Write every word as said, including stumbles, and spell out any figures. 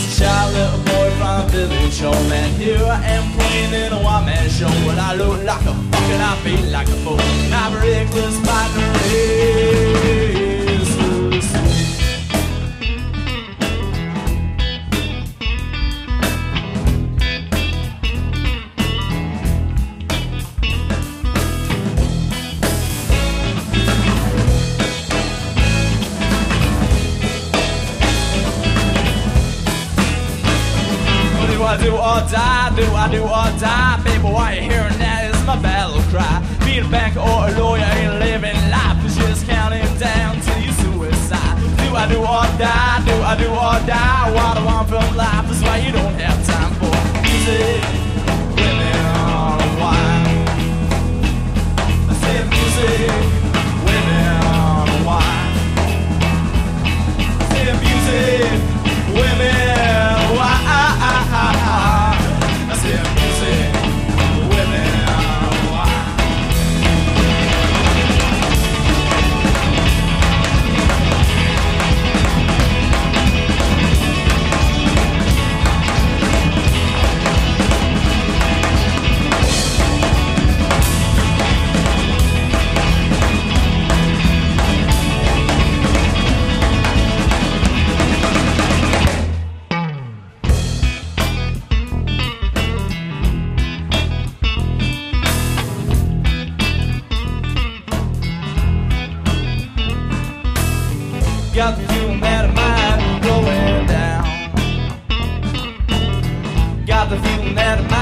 Just a child little boy from a village home, and here I am playing in a white man show. And I look like a fuck and I feel like a fool. I'm a reckless fighting race. Do I do or die, do I do or die? Baby, what you hearing that is my battle cry. Being a banker or a lawyer ain't living life, it's just counting down to your suicide. Do I do or die, do I do or die? What I want from life is why you don't have time for music, women, or wine. I said music, women, or wine. I said music, women, wine. I said music, women, wine. Got the feeling that I might be going down. Got the feeling that I might